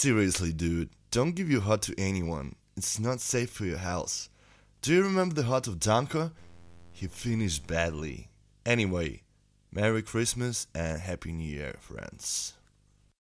Seriously, dude, don't give your heart to anyone. It's not safe for your health. Do you remember the heart of Danko? He finished badly. Anyway, Merry Christmas and Happy New Year, friends.